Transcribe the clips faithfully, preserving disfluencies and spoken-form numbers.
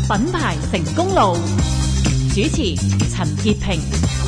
品牌成功路，主持陳潔平。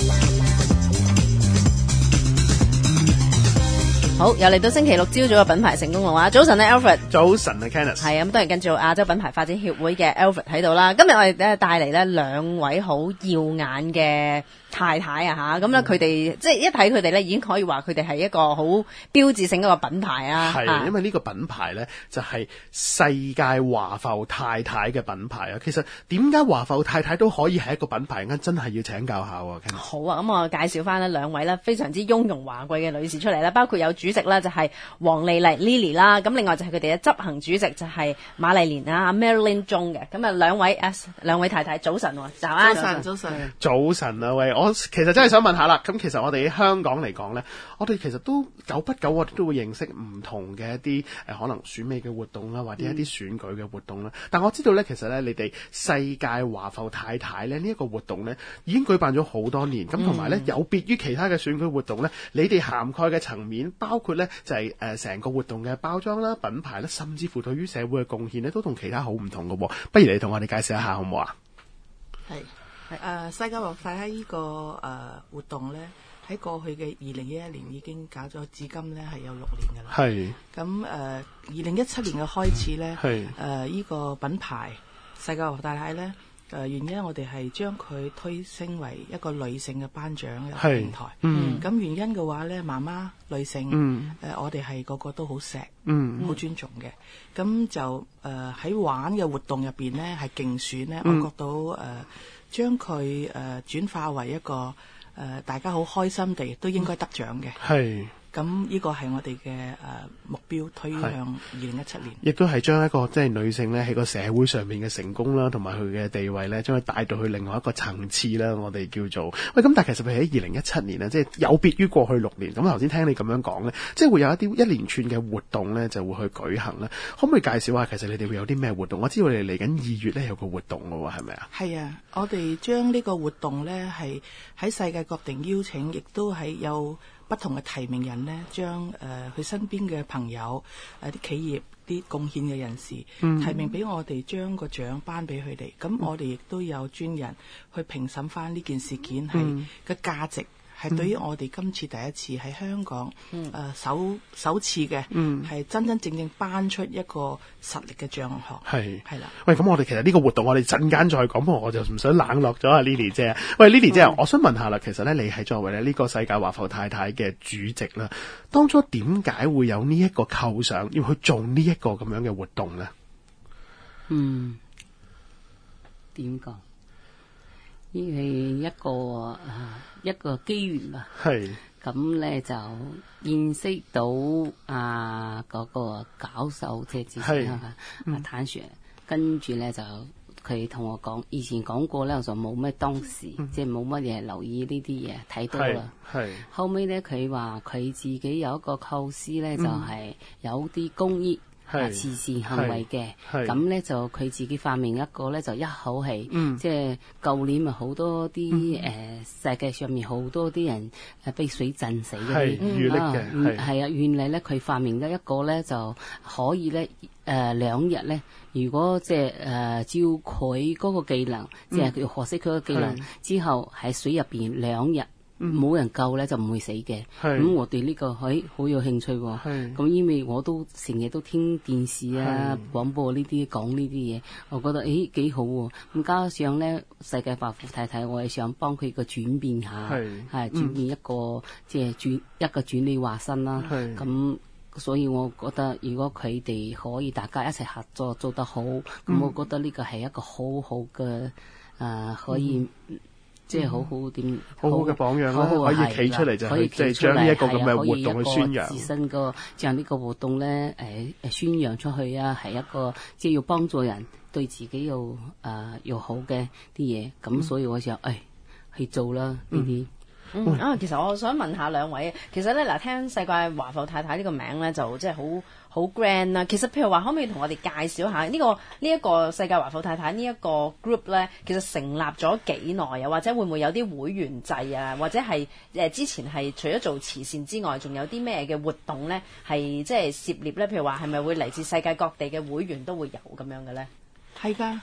好，又嚟到星期六朝早嘅品牌成功路啊！早晨啊 Alfred， 早晨啊 Kenneth， 係啊，咁都係跟住亞洲品牌發展協會嘅 Alfred 喺度啦。今日我哋咧帶嚟咧兩位好耀眼嘅太太啊吓，咁咧佢哋即係一睇佢哋咧已經可以話佢哋係一個好標誌性一個品牌啊。 係、啊，因為呢個品牌咧就係、是、世界華埠太太嘅品牌啊。其實點解華埠太太都可以係一個品牌，咁真係要請教下啊 Kenneth。 好啊，咁我介紹翻呢兩位咧非常之雍容華貴嘅女士出嚟啦，包括有主席啦就係黃莉麗 Lily 啦，咁另外就係佢哋嘅執行主席就係瑪麗蓮啊 Marilyn Zhong 嘅，咁啊兩位 S 兩位太太早晨喎，早安， 早晨早晨早晨啊喂，我其實真係想問下啦，咁其實我哋喺香港嚟講咧，我哋其實都久不久我哋都會認識唔同嘅一啲誒、呃、可能選美嘅活動啦，或者一啲選舉嘅活動啦、嗯。但我知道咧，其實咧你哋世界華埠太太咧呢一、這個活動咧已經舉辦咗好多年，咁同埋咧有別於其他嘅選舉活動咧，你哋涵蓋嘅層面包括咧就係誒成個活動嘅包裝啦、品牌啦，甚至乎對於社會嘅貢獻咧，都同其他好唔同嘅喎。不如你同我哋介紹一下好唔好啊？ 係係誒世界華埠太太呢個誒、呃、活動咧，喺過去嘅二零一一年已經搞咗，至今咧係有六年㗎啦。係咁誒，二零一七年嘅開始咧，係誒呢個品牌世界華埠太太咧。誒、呃、原因我哋係將佢推升為一個女性嘅頒獎嘅平台。嗯，咁原因嘅話咧，媽媽女性，嗯，誒、呃、我哋係個個都好錫，嗯，好尊重嘅。咁就誒喺、呃、玩嘅活動入邊咧，係競選咧、嗯，我覺到誒、呃、將佢誒、呃、轉化為一個誒、呃、大家好開心地都應該得獎嘅。係。咁呢個係我哋嘅誒目標，推向二零一七年， 亦都係將一個即係女性咧喺個社會上面嘅成功啦，同埋佢嘅地位咧，將佢帶到去另外一個層次啦。我哋叫做喂，咁但係其實佢喺二零一七年咧，即係有別於過去六年。咁頭先聽你咁樣講咧，即係會有一啲一連串嘅活動咧，就會去舉行咧。可唔可以介紹下，其實你哋會有啲咩活動？我知道你哋嚟緊二月咧有個活動嘅喎，係咪啊？ 係啊，我哋將呢個活動咧係喺世界各地邀請，亦都係有不同嘅提名人呢，將誒佢身邊嘅朋友、誒、呃、啲企業、啲貢獻嘅人士、嗯、提名俾我哋，將個獎頒俾佢哋。咁、嗯、我哋亦都有專人去評審翻呢件事件係嘅價值。係對於我哋今次第一次喺香港誒、嗯呃、首首次嘅，係、嗯、真真正正頒出一個實力嘅獎項。係係啦。喂，咁我哋其實呢個活動我哋陣間再講，不過我就唔想冷落咗阿 Lily 姐。喂 Lily 姐、嗯，我想問下啦，其實咧你係作為咧呢個世界華埠太太嘅主席啦，當初點解會有呢一個構想要去做呢一個咁樣嘅活動咧？ 嗯，點講？呢係一個誒一個機緣啊，係咁咧就認識到啊嗰、那個教授即係之前啊阿譚 Sir，跟住咧就佢同我講，以前講過咧，我就冇咩當時、嗯、即係冇乜嘢留意呢啲嘢睇到啦。係後尾咧佢話佢自己有一個構思咧、嗯，就係、是、有啲公益。啊！慈善行為嘅，咁咧就佢自己發明一個咧，就一口氣，嗯、即係舊年咪好多啲誒、嗯呃、世界上面好多啲人誒被水浸死嗰啲，遇溺嘅，係啊，原嚟咧佢發明咗一個咧就可以咧誒兩日咧，如果即係誒照佢嗰個技能，即係佢學識佢個技能之後喺水入邊兩日。冇、嗯、人救咧就唔會死嘅，咁我哋呢、這個喺好、哎、有興趣喎。咁因為我都成日都聽電視啊、廣播呢啲講呢啲嘢，我覺得誒幾好喎。咁加上咧世界華埠太太，我係想幫佢個轉變下，係轉變一個、嗯、即係轉一個轉理化身啦。咁所以我覺得如果佢哋可以大家一齊合作做得好，咁、嗯、我覺得呢個係一個好好嘅誒、呃、可以。嗯即係好好點， 好好嘅榜樣啦，可以企出嚟就係即係將呢一個咁嘅活動去宣揚。 自身個將呢個活動咧，誒誒宣揚出去啊，係一個即係要幫助人，對自己又誒又好嘅啲嘢。咁所以我就誒去做啦呢啲。 嗯啊，其實我想問下兩位，其實咧嗱，聽世界華埠太太呢個名咧，就即係好好 grand 啦。其實譬如話，可唔可以同我哋介紹下呢、這個呢一、這個世界華埠太太呢一個 group 咧？其實成立咗幾耐啊？或者會唔會有啲會員制啊？或者係誒、呃、之前係除咗做慈善之外，仲有啲咩嘅活動咧？係即係涉獵咧？譬如話係咪會嚟自世界各地嘅會員都會有咁樣嘅咧？ 係㗎。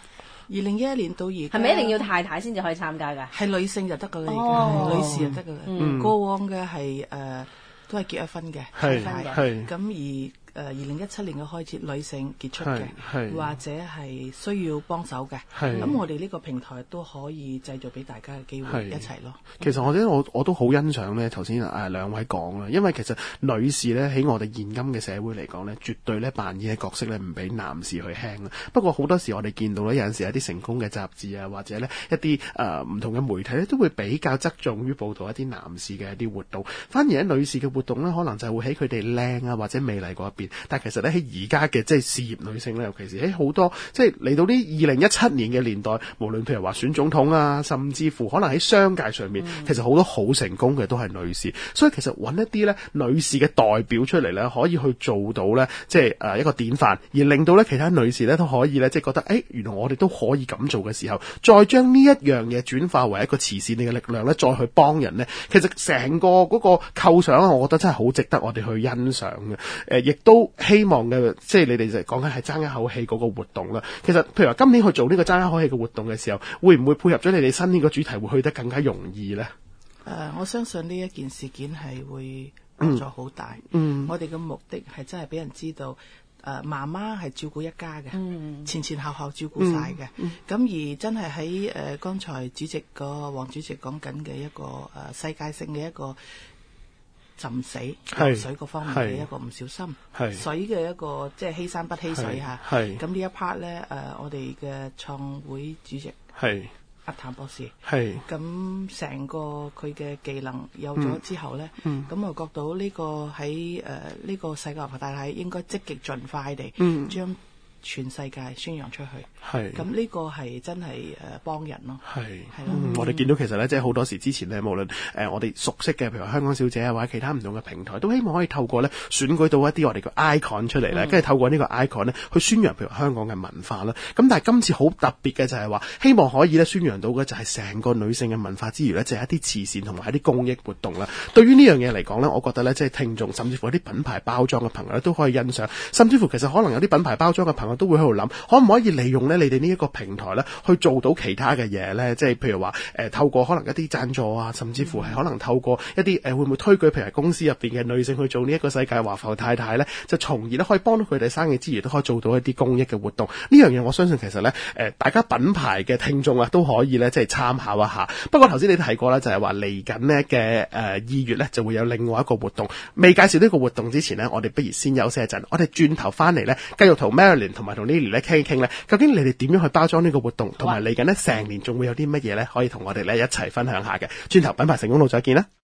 二零一一年到而家係咪一定要太太先至可以參加㗎？ 係女性就得㗎啦， 哦而家係女士就得㗎啦。 嗯過往嘅係誒都係結咗婚嘅， 係太太係咁而。誒二零一七年嘅開始，女性傑出嘅，或者係需要幫手嘅，咁我哋呢個平台都可以製造俾大家嘅機會一齊咯。 其實我覺得我我都好欣賞咧，頭先誒兩位講啦，因為其實女士咧喺我哋現今嘅社會嚟講咧，絕對咧扮演嘅角色咧唔比男士去輕啦。不過好多時我哋見到咧，有陣時有啲成功嘅雜誌啊，或者咧一啲誒唔同嘅媒體咧，都會比較側重於報導一啲男士嘅一啲活動，反而喺女士嘅活動咧，可能就會喺佢哋靚啊或者美麗嗰一邊。但其實咧喺而家嘅即係事業女性咧，尤其是喺好多即係嚟到呢二零一七年嘅年代，無論譬如話選總統啊，甚至乎可能喺商界上面，嗯、其實好多好成功嘅都係女士。所以其實揾一啲咧女士嘅代表出嚟咧，可以去做到咧，即係誒一個典範，而令到咧其他女士咧都可以咧，即係覺得誒、欸，原來我哋都可以咁做嘅時候，再將呢一樣嘢轉化為一個慈善嘅力量咧，再去幫人咧，其實成個嗰個構想啊，我覺得真係好值得我哋去欣賞嘅。誒、呃，亦都希望嘅，即係你哋就講緊係爭一口氣嗰個活動啦。其實，譬如話今年去做呢個爭一口氣嘅活動嘅時候，會唔會配合咗你哋新年個主題，會去得更加容易咧？誒、 呃，我相信呢一件事件係會幫助好大。嗯，我哋嘅目的係真係俾人知道，誒、呃，媽媽係照顧一家嘅，嗯、前前後後照顧晒嘅。咁、嗯嗯、而真係喺誒剛才主席個黃主席講緊嘅一個誒、呃、世界性嘅一個。浸死落水嗰方面嘅一個唔小心，水嘅一個即係欺山不欺水嚇。咁呢一 part 咧，誒、呃、我哋嘅創會主席阿譚博士，咁成個佢嘅技能有咗之後咧，咁、嗯嗯、我覺到呢個喺誒呢個世界華僑大體應該積極盡快地將全世界宣揚出去，係咁呢個係真係誒幫人咯，係係咯。 我哋見到其實咧，即係好多時之前咧，無論誒、呃、我哋熟悉嘅，譬如香港小姐啊，或者其他唔同嘅平台，都希望可以透過咧選舉到一啲我哋嘅 icon 出嚟咧，跟、嗯、住透過呢個 icon 咧去宣揚譬如香港嘅文化啦。咁但係今次好特別嘅就係話，希望可以咧宣揚到嘅就係成個女性嘅文化之餘咧，就係、是、一啲慈善同埋一啲公益活動啦。對於呢樣嘢嚟講咧，我覺得咧，即係聽眾甚至乎一啲品牌包裝嘅朋友咧都可以欣賞，甚至乎其實可能有啲品牌包裝嘅朋友都會喺度諗，可唔可以利用咧你哋呢一個平台咧去做到其他嘅嘢咧？即係譬如話誒、呃、透過可能一啲贊助啊，甚至乎係可能透過一啲誒、呃、會唔會推舉譬如公司入邊嘅女性去做呢一個世界華埠太太咧，就從而咧可以幫到佢哋生意之餘，都可以做到一啲公益嘅活動。呢樣嘢我相信其實咧誒、呃、大家品牌嘅聽眾啊都可以咧即係參考一下。不過頭先你提過啦，就係話嚟緊呢嘅誒二月咧就會有另外一個活動。未介紹呢個活動之前呢，我哋不如先休息一陣，我哋轉頭翻嚟咧繼續同 Marilyn 同埋同 Lily 咧傾一傾咧，究竟你哋點樣去包裝呢個活動，同埋嚟緊呢成年仲會有啲乜嘢咧可以同我哋咧一齊分享下嘅。轉頭品牌成功路再見啦！